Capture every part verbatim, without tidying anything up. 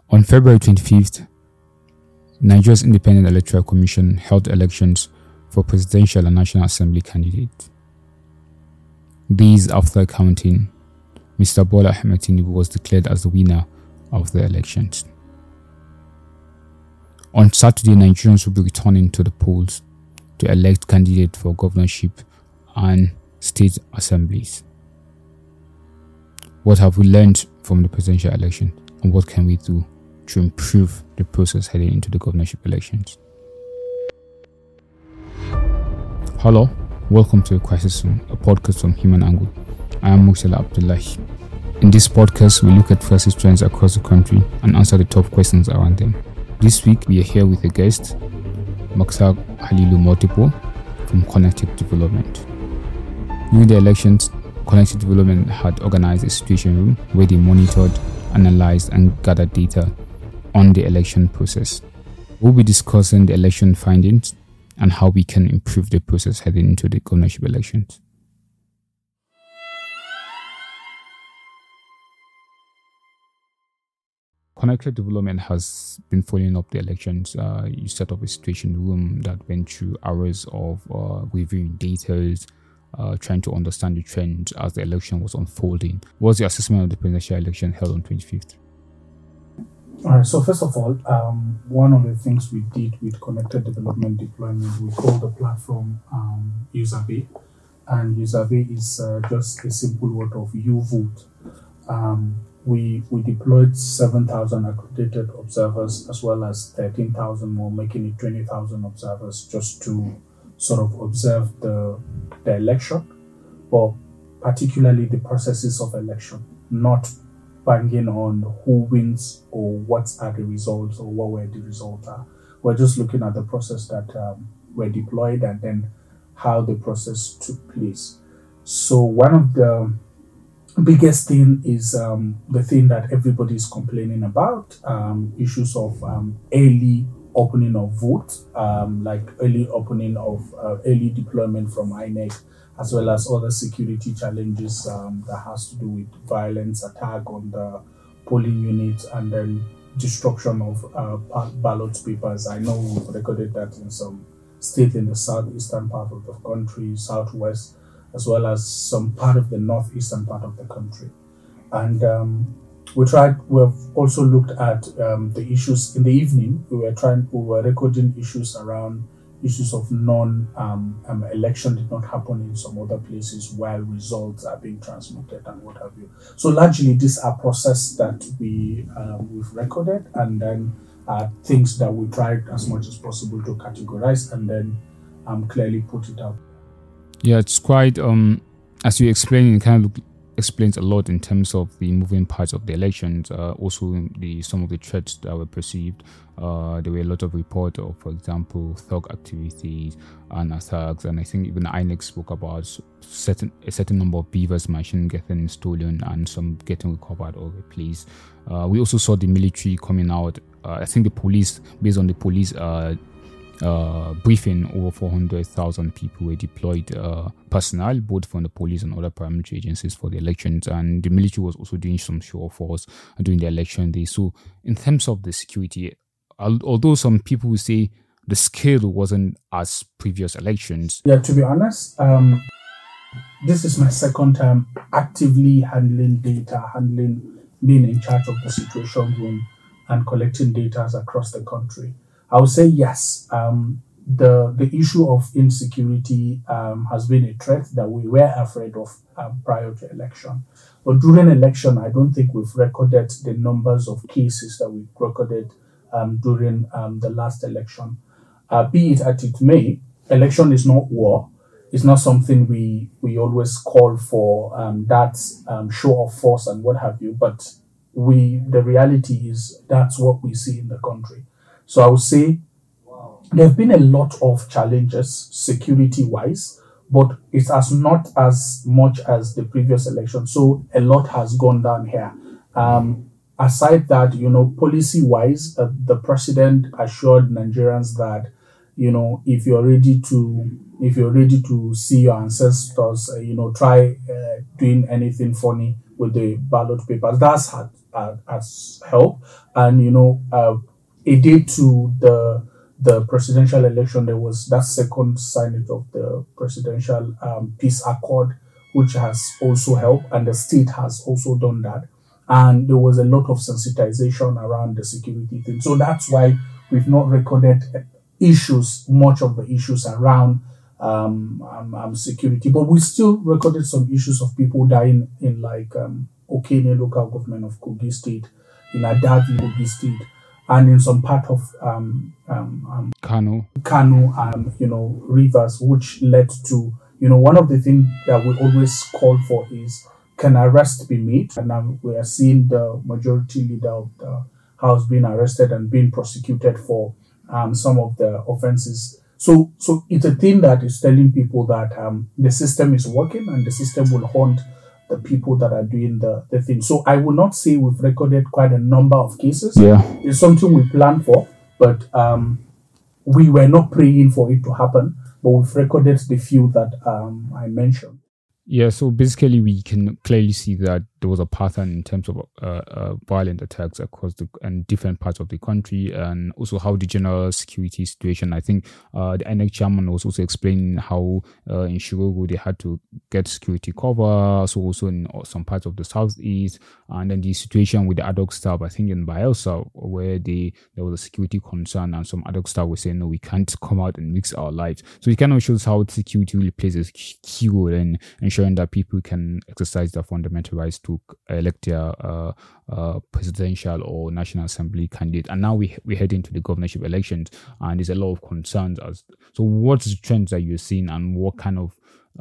On February twenty-fifth, Nigeria's Independent Electoral Commission held elections for presidential and National Assembly candidates. Days after counting, Mister Bola Ahmed Tinubu was declared as the winner of the elections. On Saturday, Nigerians will be returning to the polls to elect candidates for governorship and state assemblies. What have we learned from the presidential election, and what can we do to improve the process heading into the governorship elections? Hello, welcome to A Crisis Room, a podcast from Human Angle. I am Mursala Abdullahi. In this podcast, we look at crisis trends across the country and answer the top questions around them. This week, we are here with a guest, Maksar Halilu Multiple from Connected Development. During the elections, Connected Development had organized a situation room where they monitored, analyzed, and gathered data on the election process. We'll be discussing the election findings and how we can improve the process heading into the governorship elections. Connected Development has been following up the elections. Uh, you set up a situation room that went through hours of uh, reviewing data, uh, trying to understand the trend as the election was unfolding. What was the assessment of the presidential election held on twenty-fifth? All right, so first of all, um, one of the things we did with Connected Development Deployment, we call the platform um, Uservey. And Uservey is uh, just a simple word of you vote. Um, we we deployed seven thousand accredited observers as well as thirteen thousand more, making it twenty thousand observers just to sort of observe the, the election, but particularly the processes of election, not banging on who wins or what are the results or what were the results are. We're just looking at the process that um, were deployed and then how the process took place. So one of the biggest thing is um, the thing that everybody is complaining about, um, issues of um, early opening of vote, um, like early opening of uh, early deployment from I N E C, as well as other security challenges um, that has to do with violence, attack on the polling units, and then destruction of uh, ballot papers. I know we've recorded that in some states in the southeastern part of the country, southwest, as well as some part of the northeastern part of the country. And um, we tried, we've also looked at um, the issues in the evening. We were trying, we were recording issues around issues of non um, um, election did not happen in some other places while results are being transmitted and what have you. So largely these are processes that we, um, we've recorded, and then uh, things that we tried as much as possible to categorize and then um, clearly put it out. Yeah, it's quite, um, as you explained, it kind of explains a lot in terms of the moving parts of the elections. Uh, also, the some of the threats that were perceived. Uh, there were a lot of reports of, for example, thug activities and attacks. And I think even I N E C spoke about certain a certain number of beavers machine getting stolen and some getting recovered or replaced. Uh, we also saw the military coming out. Uh, I think the police, based on the police uh, Uh, briefing, over four hundred thousand people were deployed uh, personnel, both from the police and other paramilitary agencies for the elections, and the military was also doing some show of force during the election day. So in terms of the security, although some people will say the scale wasn't as previous elections. Yeah, to be honest, um, this is my second time actively handling data, handling, being in charge of the situation room and collecting data across the country. I would say yes. Um, the the issue of insecurity um, has been a threat that we were afraid of um, prior to election. But during election, I don't think we've recorded the numbers of cases that we've recorded um, during um, the last election. Uh, be it as it may, election is not war. It's not something we we always call for um, that um, show of force and what have you. But we the reality is that's what we see in the country. So I would say there have been a lot of challenges security-wise, but it has not as much as the previous election. So a lot has gone down here. Um, aside that, you know, policy-wise, uh, the president assured Nigerians that, you know, if you're ready to, if you're ready to see your ancestors, uh, you know, try uh, doing anything funny with the ballot papers. That's had uh, as help. And you know, uh, a day to the the presidential election, there was that second signing of the presidential um, peace accord, which has also helped, and the state has also done that. And there was a lot of sensitization around the security thing. So that's why we've not recorded issues, much of the issues around um, um, um, security, but we still recorded some issues of people dying in like um, Okene local government of Kogi State, in Adavi, Kogi State, and in some part of um, um, um, Kano. Kano, um, you know, rivers, which led to, you know, one of the things that we always call for is, can arrest be made? And now we are seeing the majority leader of the house being arrested and being prosecuted for um, some of the offenses. So, so it's a thing that is telling people that um, the system is working and the system will haunt the people that are doing the, the thing. So I will not say we've recorded quite a number of cases. Yeah. It's something we planned for, but um, we were not praying for it to happen, but we've recorded the few that um, I mentioned. Yeah, so basically we can clearly see that there was a pattern in terms of uh, uh, violent attacks across the and different parts of the country, and also how the general security situation. I think uh, the I N E C chairman was also explaining how uh, in Shiroro they had to get security cover, so also in some parts of the southeast, and then the situation with the ad hoc staff, I think in Bayelsa, where they there was a security concern, and some ad hoc staff were saying, no, we can't come out and mix our lives. So it kind of shows how security really plays a key role in ensuring that people can exercise their fundamental rights to elect their uh, uh, presidential or national assembly candidate. And now we we head into the governorship elections, and there's a lot of concerns. As so, what's the trends that you're seeing, and what kind of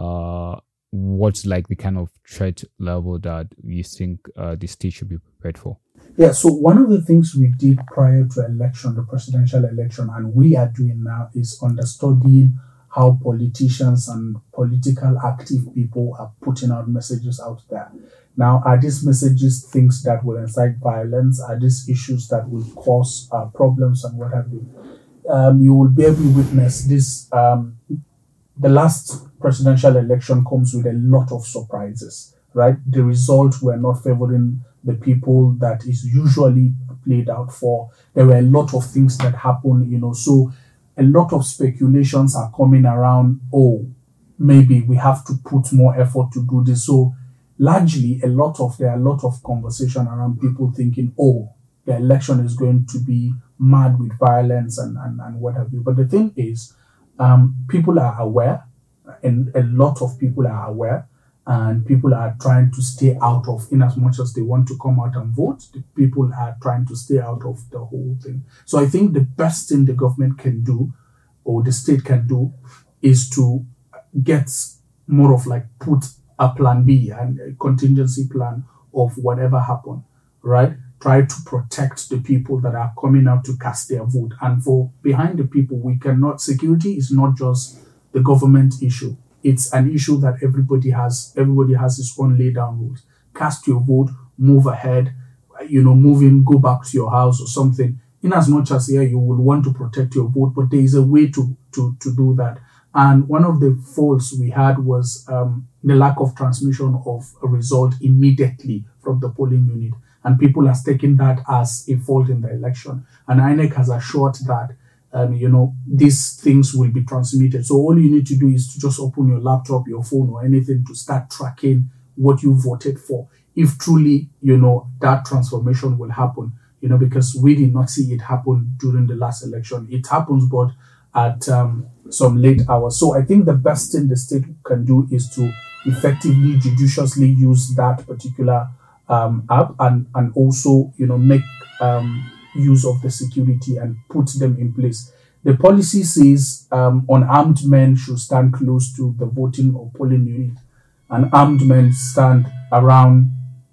uh, what's like the kind of threat level that you think uh, the state should be prepared for? Yeah, so one of the things we did prior to election, the presidential election, and we are doing now is understudying how politicians and political active people are putting out messages out there. Now, are these messages things that will incite violence? Are these issues that will cause uh, problems and what have you? Um, you will bear me witness this. Um, the last presidential election comes with a lot of surprises, right? The results were not favoring the people that is usually played out for. There were a lot of things that happened, you know, so a lot of speculations are coming around. Oh, maybe we have to put more effort to do this. So largely, a lot of there are a lot of conversation around people thinking, oh, the election is going to be mad with violence and, and, and what have you. But the thing is, um, people are aware, and a lot of people are aware, and people are trying to stay out of, in as much as they want to come out and vote, the people are trying to stay out of the whole thing. So I think the best thing the government can do, or the state can do, is to get more of like put a plan B and a contingency plan of whatever happened, right? Try to protect the people that are coming out to cast their vote. And for behind the people, we cannot, security is not just the government issue. It's an issue that everybody has. Everybody has his own lay down rules. Cast your vote, move ahead, you know, move in, go back to your house or something. In as much as yeah, you will want to protect your vote, but there is a way to to to do that. And one of the faults we had was um, the lack of transmission of a result immediately from the polling unit. And people have taken that as a fault in the election. And I N E C has assured that Um, you know, these things will be transmitted. So all you need to do is to just open your laptop, your phone, or anything to start tracking what you voted for. If truly, you know, that transformation will happen, you know, because we did not see it happen during the last election. It happens, but at um, some late hours. So I think the best thing the state can do is to effectively, judiciously use that particular um, app and, and also, you know, make um, use of the security and put them in place. The policy says um, unarmed men should stand close to the voting or polling unit, and armed men stand around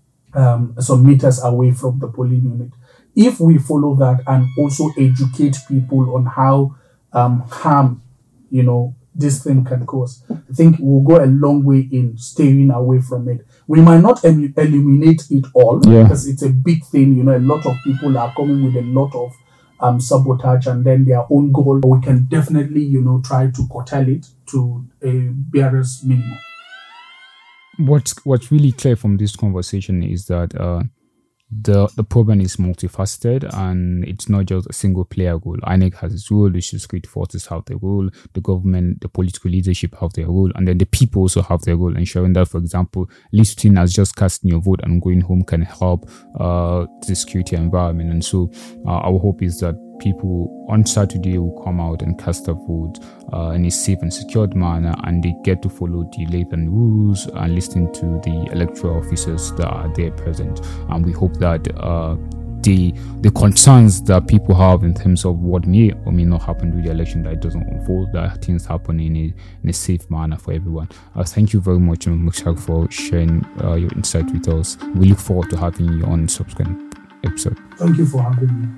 um, some meters away from the polling unit. If we follow that and also educate people on how um, harm, you know, this thing can cause, I think we'll go a long way in staying away from it. We might not em- eliminate it all, yeah, because it's a big thing. You know, a lot of people are coming with a lot of um, sabotage and then their own goal. We can definitely, you know, try to curtail it to a barest minimum. What's what's really clear from this conversation is that uh, the the problem is multifaceted, and it's not just a single player role. I N E C has its role, the security forces have their role, the government, the political leadership have their role, and then the people also have their role, ensuring that, for example, listening as just casting your vote and going home can help uh, the security environment. And so uh, our hope is that people on Saturday will come out and cast their vote uh, in a safe and secured manner, and they get to follow the laws and rules and listen to the electoral officers that are there present. And we hope that uh, the the concerns that people have in terms of what may or may not happen with the election, that it doesn't unfold, that things happen in a, in a safe manner for everyone. Uh, thank you very much, Mukhtar, for sharing uh, your insight with us. We look forward to having you on subsequent episode. Thank you for having me.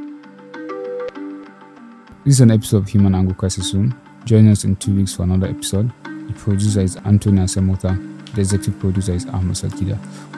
This is an episode of Human Angle Crisis Room. Join us in two weeks for another episode. The producer is Antonia Semota. The executive producer is Ahmed Sakida.